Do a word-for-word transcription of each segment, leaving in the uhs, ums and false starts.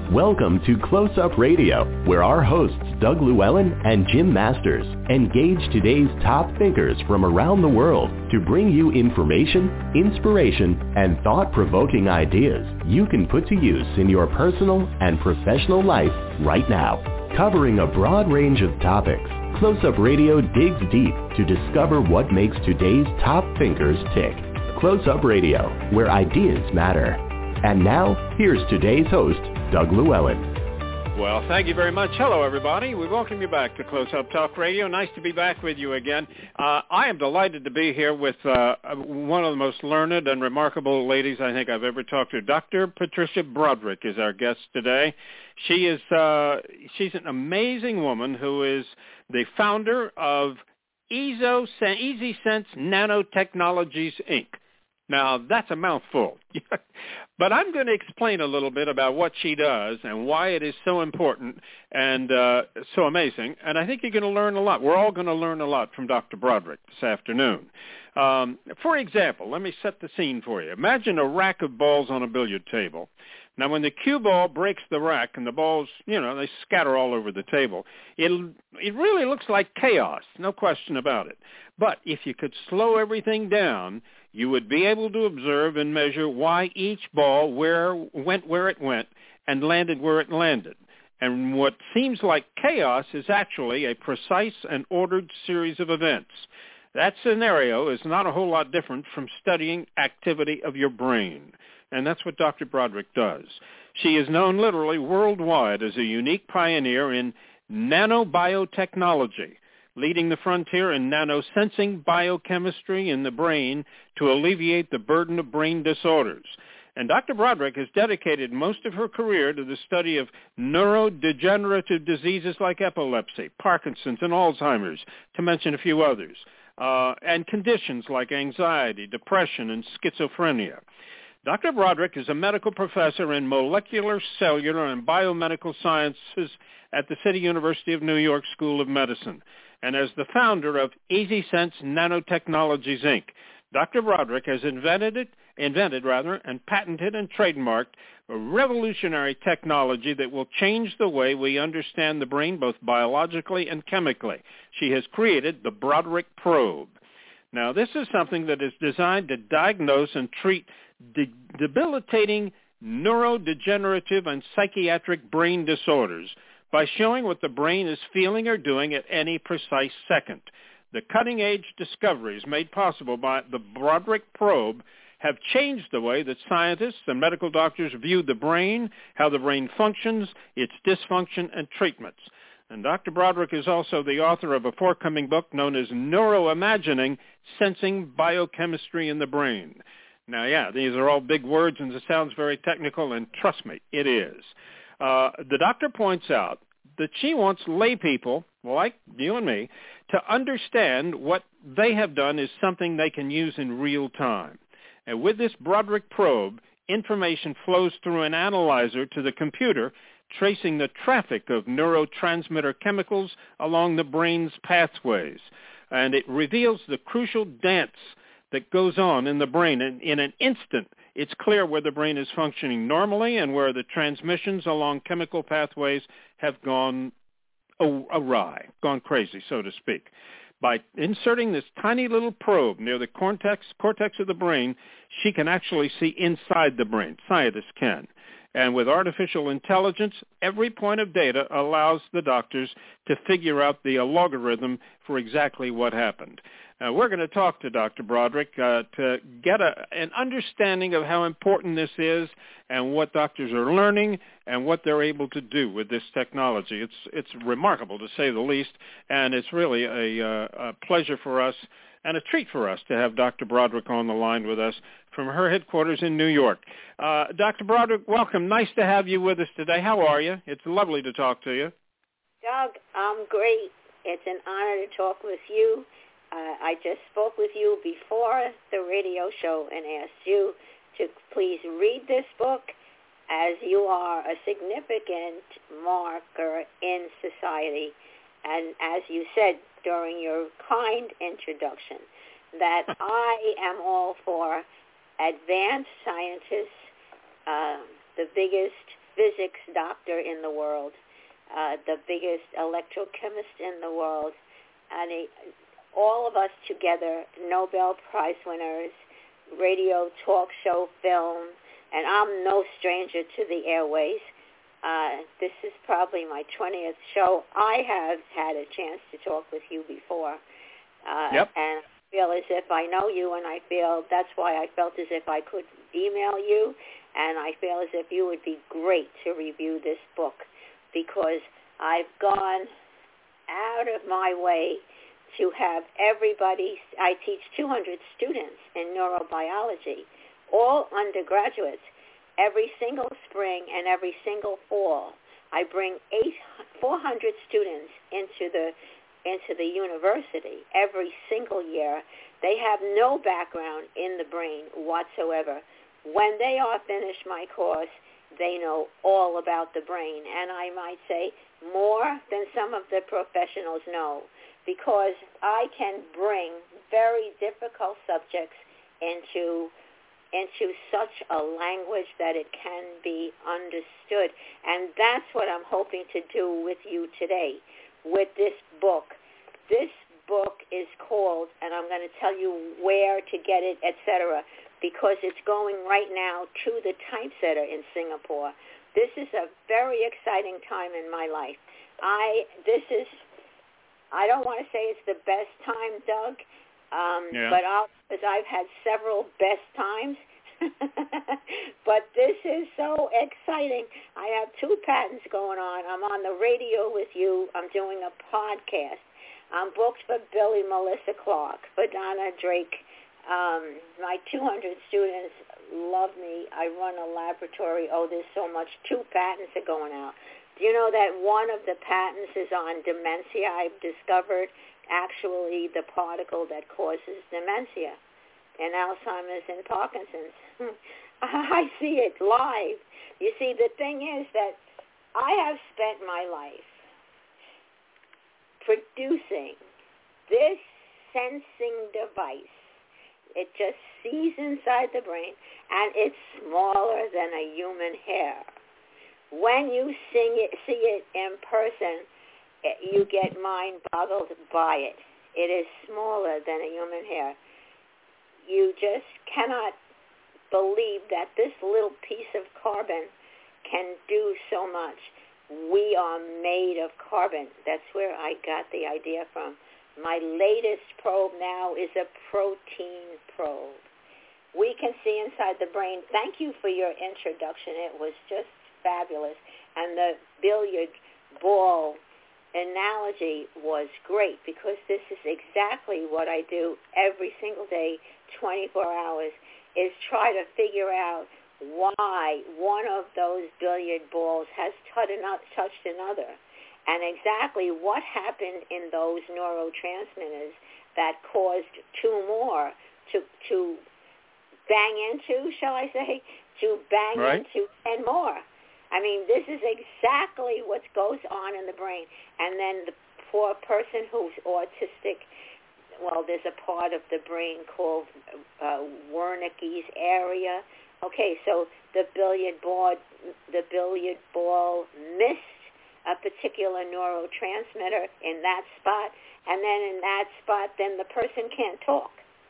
Welcome to Close Up Radio, where our hosts Doug Llewellyn and Jim Masters engage today's top thinkers from around the world to bring you information, inspiration, and thought-provoking ideas you can put to use in your personal and professional life right now. Covering a broad range of topics, Close Up Radio digs deep to discover what makes today's top thinkers tick. Close Up Radio, where ideas matter. And now, here's today's host, Doug Llewellyn. Well, thank you very much. Hello, everybody. We welcome you back to Close Up Talk Radio. Nice to be back with you again. Uh, I am delighted to be here with uh, one of the most learned and remarkable ladies I think I've ever talked to. Doctor Patricia Broderick is our guest today. She is uh, she's an amazing woman who is the founder of EZO, Easy Sense Nanotechnologies, Incorporated. Now, that's a mouthful, but I'm going to explain a little bit about what she does and why it is so important and uh, so amazing, and I think you're going to learn a lot. We're all going to learn a lot from Doctor Broderick this afternoon. Um, for example, let me set the scene for you. Imagine a rack of balls on a billiard table. Now, when the cue ball breaks the rack and the balls, you know, they scatter all over the table, it it really looks like chaos, no question about it. But if you could slow everything down, you would be able to observe and measure why each ball where went where it went and landed where it landed. And what seems like chaos is actually a precise and ordered series of events. That scenario is not a whole lot different from studying activity of your brain. And that's what Doctor Broderick does. She is known literally worldwide as a unique pioneer in nanobiotechnology, leading the frontier in nanosensing biochemistry in the brain to alleviate the burden of brain disorders. And Doctor Broderick has dedicated most of her career to the study of neurodegenerative diseases like epilepsy, Parkinson's, and Alzheimer's, to mention a few others, uh, and conditions like anxiety, depression, and schizophrenia. Doctor Broderick is a medical professor in molecular, cellular, and biomedical sciences at the City University of New York School of Medicine. And as the founder of Easy Sense Nanotechnologies, Incorporated, Doctor Broderick has invented it, invented rather, and patented and trademarked a revolutionary technology that will change the way we understand the brain both biologically and chemically. She has created the Broderick Probe. Now, this is something that is designed to diagnose and treat de- debilitating neurodegenerative and psychiatric brain disorders by showing what the brain is feeling or doing at any precise second. The cutting-edge discoveries made possible by the Broderick Probe have changed the way that scientists and medical doctors view the brain, how the brain functions, its dysfunction, and treatments. And Doctor Broderick is also the author of a forthcoming book known as Neuroimagining, Sensing Biochemistry in the Brain. Now, yeah, these are all big words, and it sounds very technical, and trust me, it is. Uh, the doctor points out that she wants lay people, like you and me, to understand what they have done is something they can use in real time. And with this Broderick Probe, information flows through an analyzer to the computer, tracing the traffic of neurotransmitter chemicals along the brain's pathways. And it reveals the crucial dance that goes on in the brain. And in an instant, it's clear where the brain is functioning normally and where the transmissions along chemical pathways have gone awry, gone crazy, so to speak. By inserting this tiny little probe near the cortex, cortex of the brain, she can actually see inside the brain. Scientists can. And with artificial intelligence, every point of data allows the doctors to figure out the logarithm for exactly what happened. Uh, we're going to talk to Doctor Broderick uh, to get a, an understanding of how important this is and what doctors are learning and what they're able to do with this technology. It's it's remarkable, to say the least, and it's really a, uh, a pleasure for us and a treat for us to have Doctor Broderick on the line with us from her headquarters in New York. Uh, Doctor Broderick, welcome. Nice to have you with us today. How are you? It's lovely to talk to you. Doug, I'm great. It's an honor to talk with you. Uh, I just spoke with you before the radio show and asked you to please read this book, as you are a significant marker in society. And as you said during your kind introduction, that I am all for advanced scientists, uh, the biggest physics doctor in the world, uh, the biggest electrochemist in the world, and he, all of us together, Nobel Prize winners, radio, talk show, film, and I'm no stranger to the airways. Uh, this is probably my twentieth show. I have had a chance to talk with you before. Uh, yep. And I feel as if I know you, and I feel that's why I felt as if I could email you, and I feel as if you would be great to review this book, because I've gone out of my way to have everybody. I teach two hundred students in neurobiology, all undergraduates, every single spring and every single fall. I bring eight, four hundred students into the into the university every single year. They have no background in the brain whatsoever. When they are finished my course, they know all about the brain, and I might say more than some of the professionals know, because I can bring very difficult subjects into into such a language that it can be understood. And that's what I'm hoping to do with you today, with this book. This book is called, and I'm going to tell you where to get it, et cetera, because it's going right now to the typesetter in Singapore. This is a very exciting time in my life. I, this is, I don't want to say it's the best time, Doug, um, yeah. but I'll, because I've had several best times. But this is so exciting. I have two patents going on. I'm on the radio with you. I'm doing a podcast. I'm booked for Billy Melissa Clark, for Donna Drake. Um, my two hundred students love me. I run a laboratory. Oh, there's so much. Two patents are going out. Do you know that one of the patents is on dementia? I've discovered actually the particle that causes dementia in Alzheimer's and Parkinson's. I see it live. You see, the thing is that I have spent my life producing this sensing device. It just sees inside the brain, and it's smaller than a human hair. When you sing it, see it in person, you get mind-boggled by it. It is smaller than a human hair. You just cannot believe that this little piece of carbon can do so much. We are made of carbon. That's where I got the idea from. My latest probe now is a protein probe. We can see inside the brain. Thank you for your introduction. It was just fabulous. And the billiard ball analogy was great, because this is exactly what I do every single day, twenty-four hours, is try to figure out why one of those billiard balls has touched another, and exactly what happened in those neurotransmitters that caused two more to to bang into, shall I say, to bang right. into ten more. I mean, this is exactly what goes on in the brain. And then the poor person who's autistic, well, there's a part of the brain called uh, Wernicke's area. Okay, so the billiard ball, the billiard ball missed a particular neurotransmitter in that spot, and then in that spot, then the person can't talk.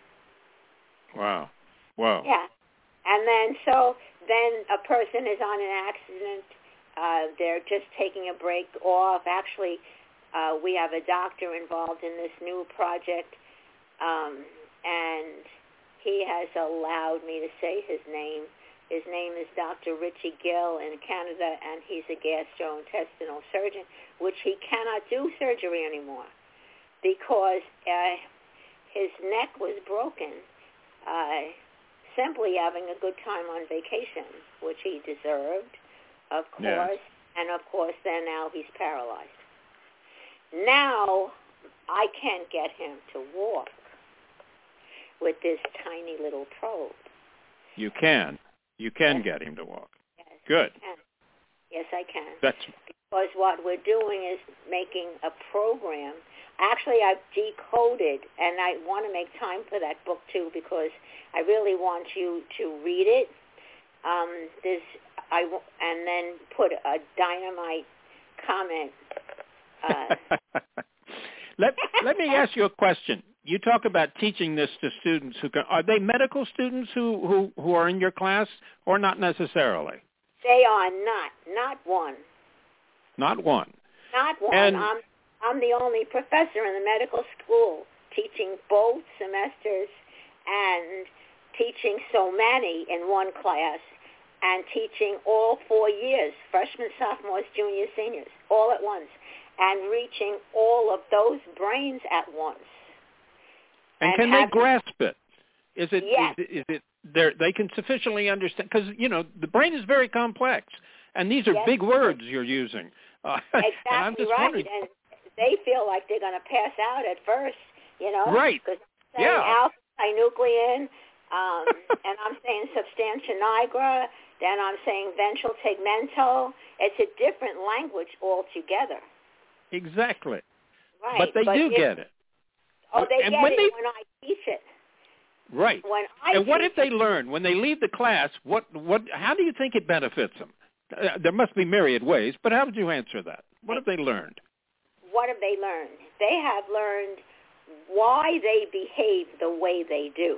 Wow. Wow. Yeah. And then so then a person is on an accident. Uh, they're just taking a break off. Actually, uh, we have a doctor involved in this new project, um, and he has allowed me to say his name. His name is Doctor Richie Gill in Canada, and he's a gastrointestinal surgeon, which he cannot do surgery anymore because uh, his neck was broken. Uh, simply having a good time on vacation, which he deserved, of course, yes. and of course then now he's paralyzed. Now I can't get him to walk with this tiny little probe. You can. You can yes. get him to walk. Yes, good. I can. Yes, I can. That's because what we're doing is making a program. Actually, I've decoded, and I want to make time for that book, too, because I really want you to read it. Um, there's, I w- and then put a dynamite comment. Uh, let Let me ask you a question. You talk about teaching this to students who can, are they medical students who, who, who are in your class, or not necessarily? They are not, not one. Not one. Not one. And, I'm I'm the only professor in the medical school teaching both semesters and teaching so many in one class and teaching all four years, freshmen, sophomores, juniors, seniors, all at once, and reaching all of those brains at once. And, and can have, they grasp it? Is it, yes. is, is it they're, they can sufficiently understand? Because, you know, the brain is very complex, and these are yes. big words you're using. Uh, exactly and I'm just right. wondering. And they feel like they're going to pass out at first, you know. Right. Because yeah. alpha-synuclein, um, and I'm saying substantia nigra, then I'm saying ventral tegmental. It's a different language altogether. Exactly. Right. But they but do if, get it. Oh, they and get when it they, when I teach it. Right. When I and what teach if they it, learn when they leave the class? What? What? How do you think it benefits them? Uh, there must be myriad ways, but how would you answer that? What have they learned? What have they learned? They have learned why they behave the way they do.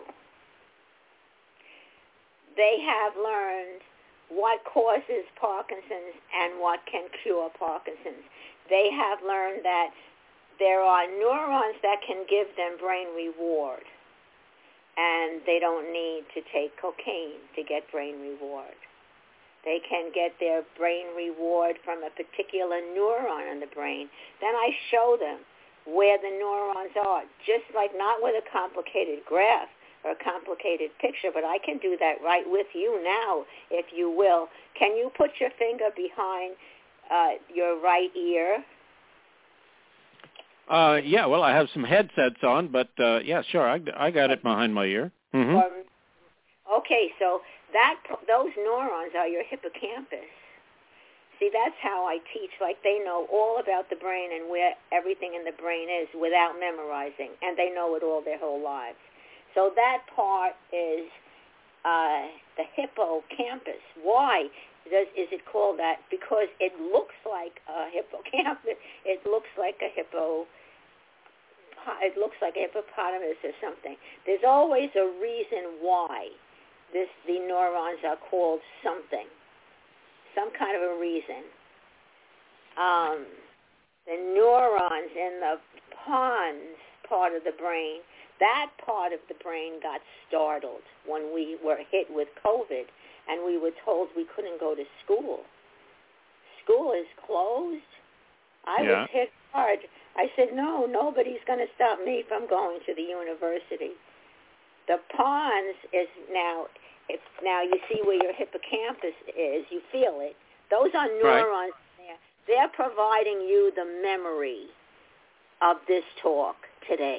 They have learned what causes Parkinson's and what can cure Parkinson's. They have learned that there are neurons that can give them brain reward, and they don't need to take cocaine to get brain reward. They can get their brain reward from a particular neuron in the brain. Then I show them where the neurons are, just like not with a complicated graph or a complicated picture, but I can do that right with you now, if you will. Can you put your finger behind uh, your right ear? Uh, yeah, well, I have some headsets on, but uh, yeah, sure, I, I got it behind my ear. Mm-hmm. Um, okay, so that those neurons are your hippocampus. See, that's how I teach. Like, they know all about the brain and where everything in the brain is without memorizing, and they know it all their whole lives. So that part is uh, the hippocampus. Why does is it called that? Because it looks like a hippocampus. It looks like a hippo. It looks like a hippopotamus or something. There's always a reason why this the neurons are called something, some kind of a reason. Um, the neurons in the pons part of the brain, that part of the brain got startled when we were hit with COVID and we were told we couldn't go to school. School is closed. I yeah. was hit hard. I said, no, nobody's going to stop me from going to the university. The pons is now, if now you see where your hippocampus is, you feel it. Those are neurons right. there. They're providing you the memory of this talk today.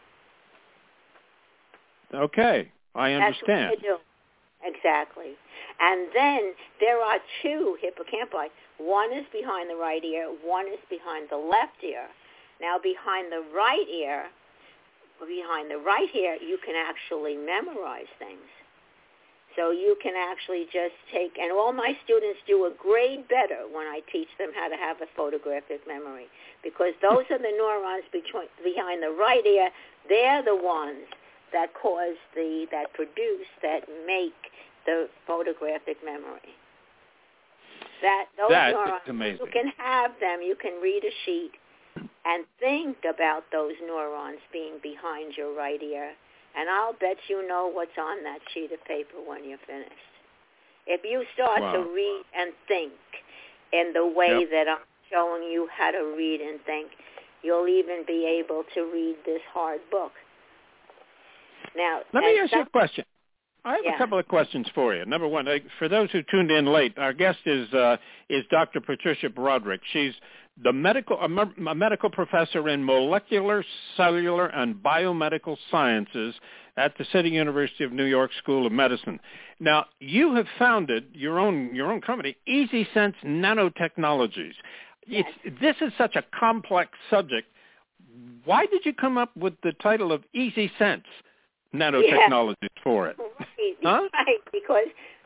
Okay, I understand. That's what they do. Exactly. And then there are two hippocampi. One is behind the right ear, one is behind the left ear. Now, behind the right ear, behind the right ear, you can actually memorize things. So you can actually just take, and all my students do a grade better when I teach them how to have a photographic memory, because those are the neurons between, behind the right ear. They're the ones that cause the, that produce, that make the photographic memory. That those That's neurons, amazing. you can have them. You can read a sheet and think about those neurons being behind your right ear, and I'll bet you know what's on that sheet of paper when you're finished. If you start wow. to read and think in the way yep. that I'm showing you how to read and think, you'll even be able to read this hard book. Now, let me ask some, you a question. I have yeah. a couple of questions for you. Number one, for those who tuned in late, our guest is uh, is Doctor Patricia Broderick. She's the medical a, a medical professor in molecular, cellular, and biomedical sciences at the City University of New York School of Medicine. Now, you have founded your own your own company, EasySense Nanotechnologies. Yes. It's, this is such a complex subject. Why did you come up with the title of EasySense Nanotechnologies yeah. for it? Right, huh? right, because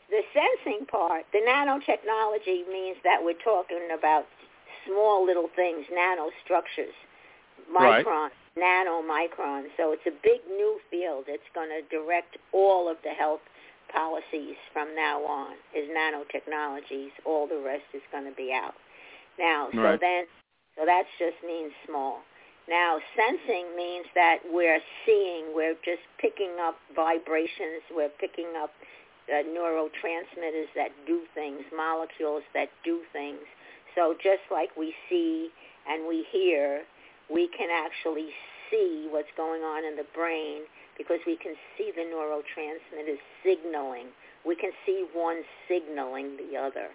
the sensing part, the nanotechnology means that we're talking about small little things, nanostructures, microns, right. nanomicrons. So it's a big new field. It's going to direct all of the health policies from now on, is nanotechnologies. All the rest is going to be out. Now, so right. then, so that just means small. Now, sensing means that we're seeing, we're just picking up vibrations, we're picking up uh, neurotransmitters that do things, molecules that do things. So just like we see and we hear, we can actually see what's going on in the brain because we can see the neurotransmitters signaling. We can see one signaling the other.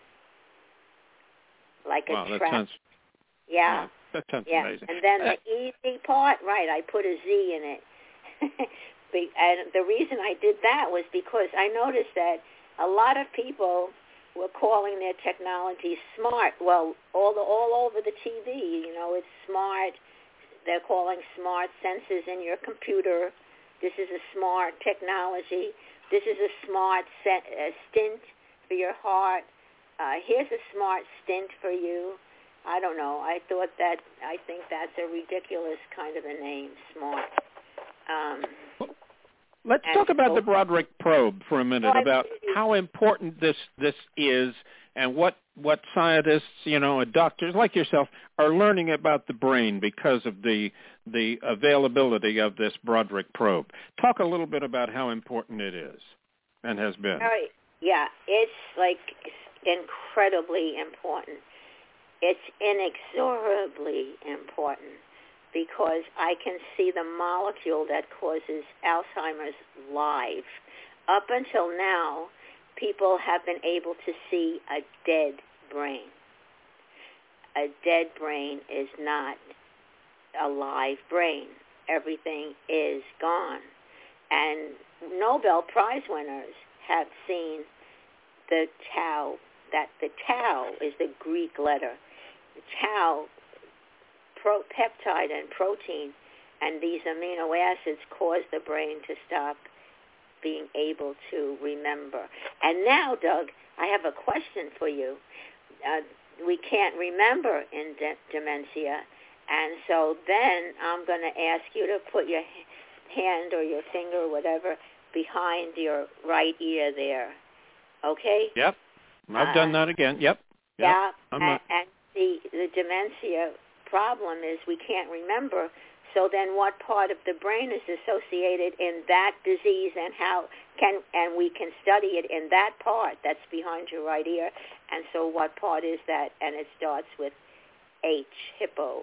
Like wow, a trap. That sounds, yeah. yeah. That sounds yeah. amazing. And then uh, the easy part, right, I put a Z in it. And the reason I did that was because I noticed that a lot of people were calling their technology smart. Well, all the, all over the T V, you know, it's smart. They're calling smart sensors in your computer. This is a smart technology. This is a smart set, uh, stint for your heart. Uh, here's a smart stint for you. I don't know. I thought that, I think that's a ridiculous kind of a name, smart. Um, Let's talk about the Broderick probe for a minute, well, about how important this this is and what, what scientists, you know, and doctors like yourself are learning about the brain because of the the availability of this Broderick probe. Talk a little bit about how important it is and has been. All right. Yeah, it's like incredibly important. It's inexorably important because I can see the molecule that causes Alzheimer's live. Up until now, people have been able to see a dead brain. A dead brain is not a live brain. Everything is gone. And Nobel Prize winners have seen the tau, that the tau is the Greek letter. The tau, pro, peptide and protein, and these amino acids cause the brain to stop being able to remember. And now, Doug, I have a question for you. Uh, we can't remember in de- dementia, and so then I'm going to ask you to put your hand or your finger or whatever behind your right ear there. Okay? Yep. I've uh, done that again. Yep. yep. Yeah. I'm and, not... and the, the dementia problem is we can't remember. So then what part of the brain is associated in that disease, and how can, and we can study it in that part that's behind your right ear. And so what part is that? And it starts with H, hippo.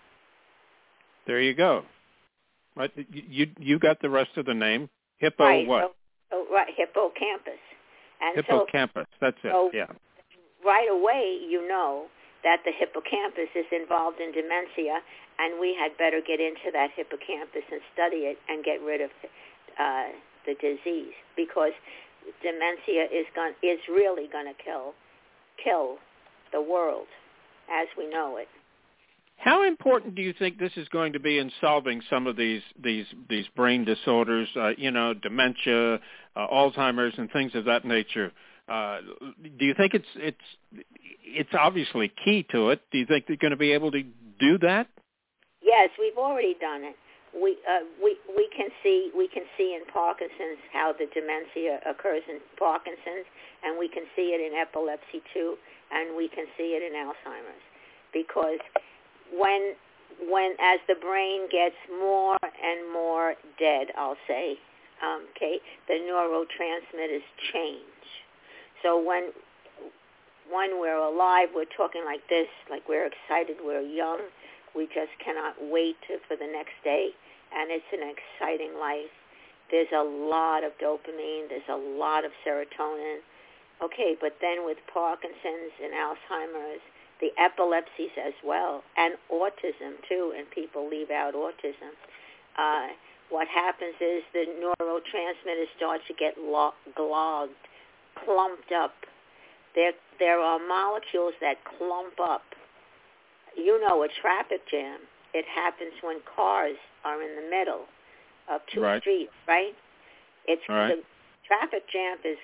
There you go. Right. You you got the rest of the name. Hippo right, what? So, so, right, hippocampus. And hippocampus. So, that's it. So yeah. Right away, you know that the hippocampus is involved in dementia, and we had better get into that hippocampus and study it and get rid of uh, the disease, because dementia is going is really going to kill kill the world as we know it. How important do you think this is going to be in solving some of these these these brain disorders? Uh, you know, dementia, uh, Alzheimer's, and things of that nature. Uh, do you think it's it's it's obviously key to it? Do you think they're going to be able to do that? Yes, we've already done it. We uh, we we can see we can see in Parkinson's how the dementia occurs in Parkinson's, and we can see it in epilepsy too, and we can see it in Alzheimer's, because when when as the brain gets more and more dead, I'll say, um, okay, the neurotransmitters change. So when when we're alive, we're talking like this, like we're excited, we're young, we just cannot wait to, for the next day, and it's an exciting life. There's a lot of dopamine, there's a lot of serotonin. Okay, but then with Parkinson's and Alzheimer's, the epilepsies as well, and autism too, and people leave out autism. Uh, what happens is the neurotransmitters start to get lo- clogged, clumped up. There, there are molecules that clump up. You know, a traffic jam, it happens when cars are in the middle of two right. streets, right? It's right. The traffic jam is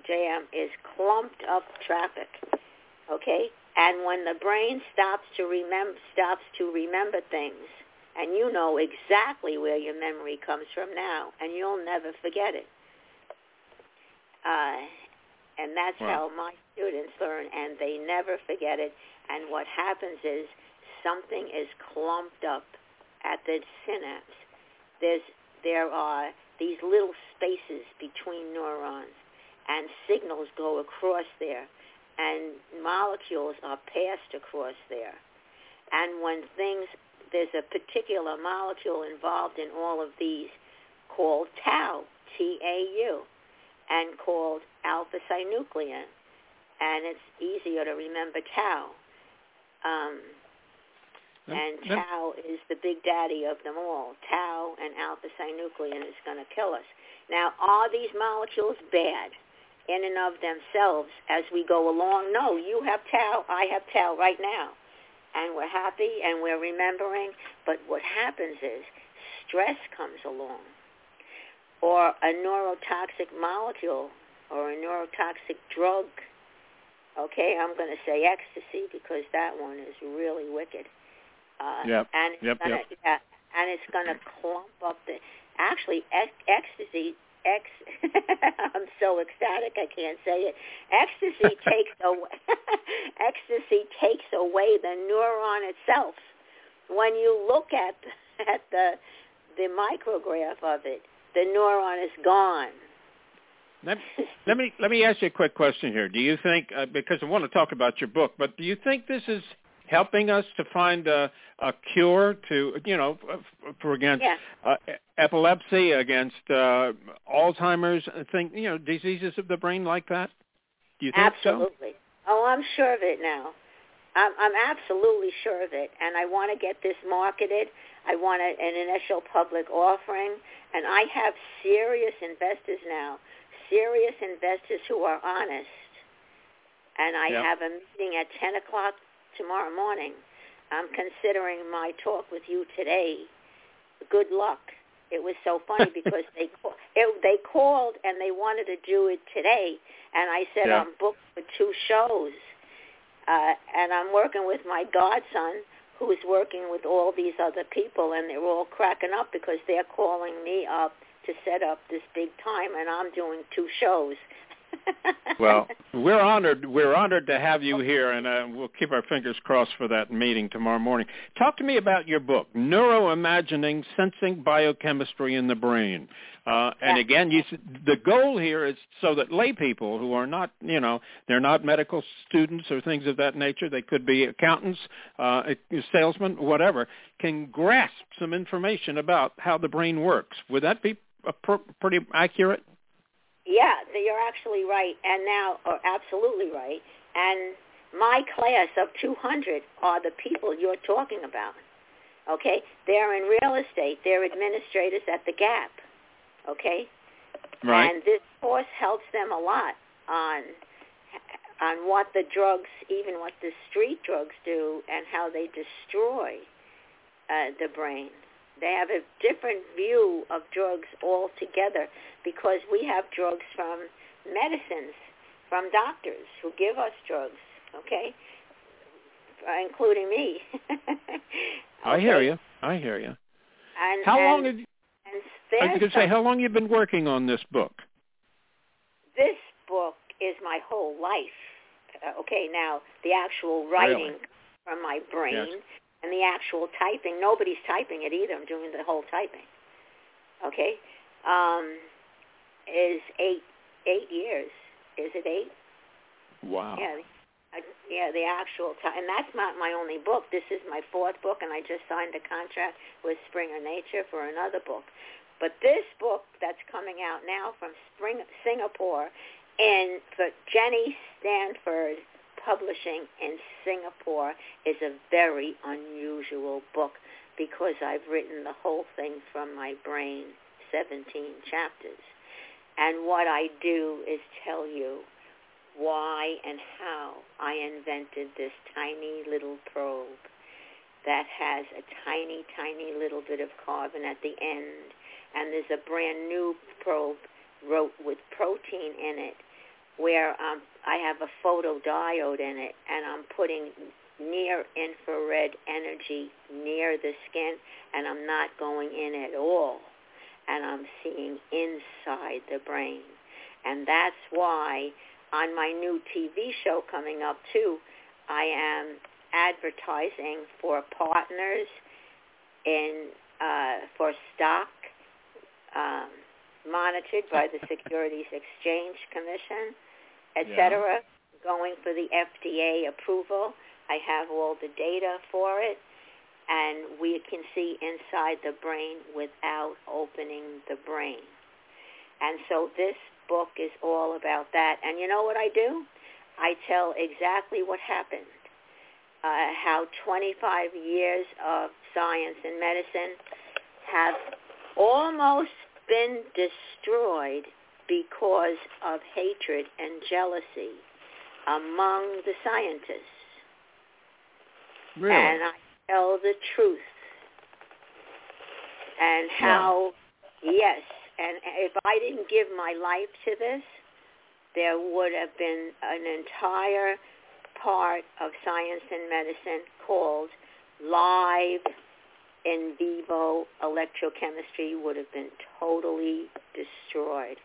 J M, is clumped up traffic, okay? And when the brain stops to remember, stops to remember things, and you know exactly where your memory comes from now, and you'll never forget it. Uh, and that's wow. how my students learn, and they never forget it. And what happens is something is clumped up at the synapse. There's, there are these little spaces between neurons, and signals go across there, and molecules are passed across there. And when things, there's a particular molecule involved in all of these called tau, T A U, and called alpha-synuclein, and it's easier to remember tau. Um, and tau is the big daddy of them all. Tau and alpha-synuclein is going to kill us. Now, are these molecules bad in and of themselves as we go along? No, you have tau, I have tau right now, and we're happy and we're remembering, but what happens is stress comes along, or a neurotoxic molecule, or a neurotoxic drug. Okay, I'm going to say ecstasy because that one is really wicked. Uh, yep. And it's yep, gonna, yep. yeah, and it's going to clump up the. Actually, ec- ecstasy. Ex. I'm so ecstatic I can't say it. Ecstasy takes away. Ecstasy takes away the neuron itself. When you look at at the the micrograph of it, the neuron is gone. Let, let me let me ask you a quick question here. Do you think, uh, because I want to talk about your book, but do you think this is helping us to find a, a cure to, you know, for against yeah. uh, epilepsy, against uh, Alzheimer's, thing, you know, diseases of the brain like that? Do you think Absolutely. so? Oh, I'm sure of it now. I'm, I'm absolutely sure of it, and I want to get this marketed. I want a, an initial public offering, and I have serious investors now, serious investors who are honest, and I yep. have a meeting at ten o'clock tomorrow morning. I'm considering my talk with you today. Good luck. It was so funny because they call, it, they called and they wanted to do it today, and I said yeah. I'm booked for two shows. Uh, and I'm working with my godson, who's working with all these other people, and they're all cracking up because they're calling me up to set up this big time, and I'm doing two shows. Well, we're honored. We're honored to have you here, and uh, we'll keep our fingers crossed for that meeting tomorrow morning. Talk to me about your book, Neuroimagining: Sensing Biochemistry in the Brain. Uh, and again, you, the goal here is so that lay people who are not, you know, they're not medical students or things of that nature, they could be accountants, uh, salesmen, whatever, can grasp some information about how the brain works. Would that be a pr- pretty accurate? Yeah, you're actually right, and now, or absolutely right. And my class of two hundred are the people you're talking about, okay? They're in real estate. They're administrators at the Gap. Okay, right. And this course helps them a lot on on what the drugs, even what the street drugs do, and how they destroy uh, the brain. They have a different view of drugs altogether because we have drugs from medicines, from doctors who give us drugs. Okay, uh, including me. Okay? I hear you. I hear you. And, how and, long have you? I was going to say, how long have you been working on this book? This book is my whole life. Uh, okay, now, the actual writing really? from my brain yes. and the actual typing, nobody's typing it either. I'm doing the whole typing. Okay? Um, is eight eight years. Is it eight? Wow. Yeah, I, yeah, the actual time. And that's not my only book. This is my fourth book, and I just signed a contract with Springer Nature for another book. But this book that's coming out now from Spring, Singapore, and for Jenny Stanford Publishing in Singapore, is a very unusual book because I've written the whole thing from my brain, seventeen chapters. And what I do is tell you why and how I invented this tiny little probe that has a tiny, tiny little bit of carbon at the end. And there's a brand new probe wrote with protein in it where um, I have a photodiode in it, and I'm putting near-infrared energy near the skin, and I'm not going in at all, and I'm seeing inside the brain. And that's why on my new T V show coming up, too, I am advertising for partners in uh, for stock um, monitored by the Securities Exchange Commission, et cetera, yeah. going for the F D A approval. I have all the data for it, and we can see inside the brain without opening the brain. And so this book is all about that. And you know what I do? I tell exactly what happened, uh, how twenty-five years of science and medicine have almost been destroyed because of hatred and jealousy among the scientists. Really? And I tell the truth. And how, yeah. yes, and if I didn't give my life to this, there would have been an entire part of science and medicine called live in vivo electrochemistry would have been totally destroyed.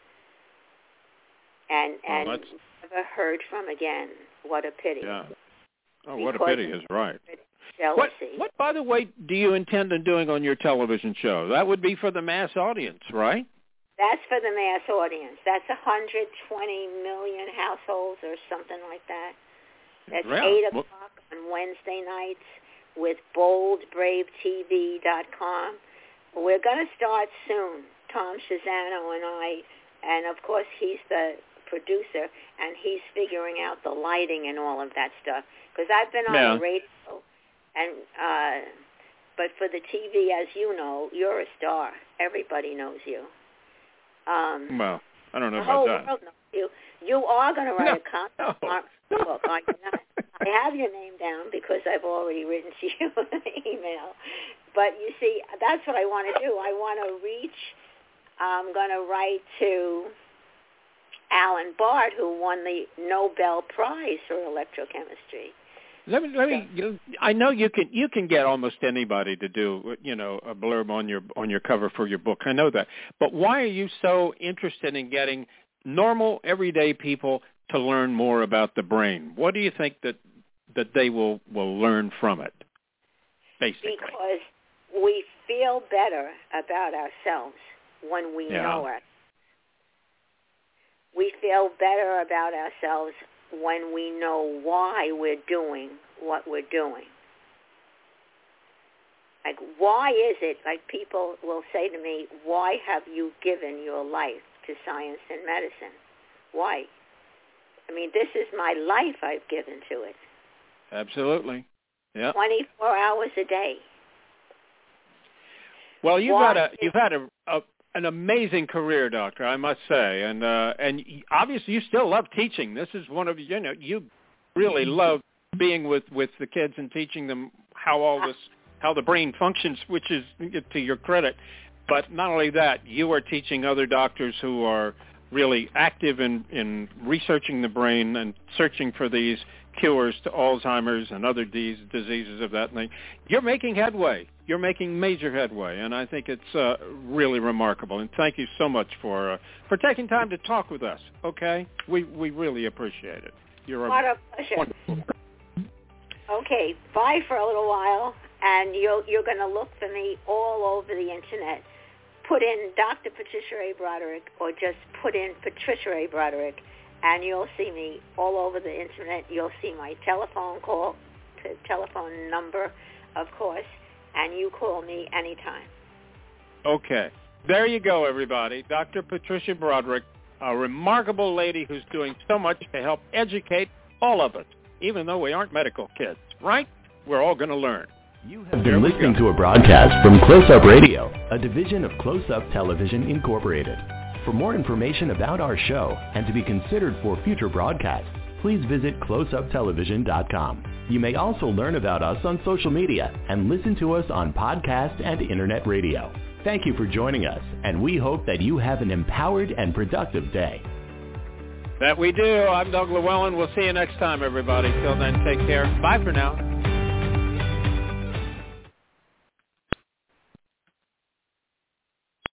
And, and oh, never heard from again. What a pity. Yeah. Oh, what a pity is right. Jealousy. What, what, by the way, do you intend on doing on your television show? That would be for the mass audience, right? That's for the mass audience. That's one hundred twenty million households or something like that. That's yeah. eight o'clock on Wednesday nights with bold brave T V dot com. We're going to start soon, Tom Shazano and I, and of course he's the producer, and he's figuring out the lighting and all of that stuff. Because I've been on yeah. the radio, and uh, but for the T V, as you know, you're a star. Everybody knows you. Um, well, I don't know the about whole that. world knows you. You are going to write no, a comic no. book, are you not? I have your name down because I've already written to you an email. But you see, that's what I want to do. I want to reach. I'm going to write to Alan Bard, who won the Nobel Prize for electrochemistry. Let me, let me. You, I know you can. You can get almost anybody to do, you know, a blurb on your on your cover for your book. I know that. But why are you so interested in getting normal, everyday people to learn more about the brain? What do you think that that they will will learn from it? Basically, because we feel better about ourselves when we yeah. know it. We feel better about ourselves when we know why we're doing what we're doing. Like, why is it, like people will say to me, why have you given your life to science and medicine? Why? I mean, this is my life I've given to it. Absolutely. Yeah. twenty-four hours a day. Well, you've why had a you've had a, a an amazing career, Doctor, I must say, and uh, and obviously you still love teaching. This is one of you know you really love being with, with the kids and teaching them how all this how the brain functions, which is to your credit. But not only that, you are teaching other doctors who are really active in, in researching the brain and searching for these cures to Alzheimer's and other de- diseases of that thing. You're making headway. You're making major headway, and I think it's uh, really remarkable. And thank you so much for uh, for taking time to talk with us. Okay, we we really appreciate it. You're what a, a pleasure. Okay, bye for a little while, and you're you're going to look for me all over the internet. Put in Doctor Patricia A. Broderick, or just put in Patricia A. Broderick, and you'll see me all over the internet. You'll see my telephone call, t- telephone number, of course, and you call me anytime. Okay. There you go, everybody. Doctor Patricia Broderick, a remarkable lady who's doing so much to help educate all of us, even though we aren't medical kids, right? We're all going to learn. You have been listening to a broadcast from Close Up Radio, a division of Close Up Television Incorporated. For more information about our show and to be considered for future broadcasts, please visit close up television dot com. You may also learn about us on social media and listen to us on podcast and internet radio. Thank you for joining us, and we hope that you have an empowered and productive day. That we do. I'm Doug Llewellyn. We'll see you next time, everybody. Till then, take care. Bye for now.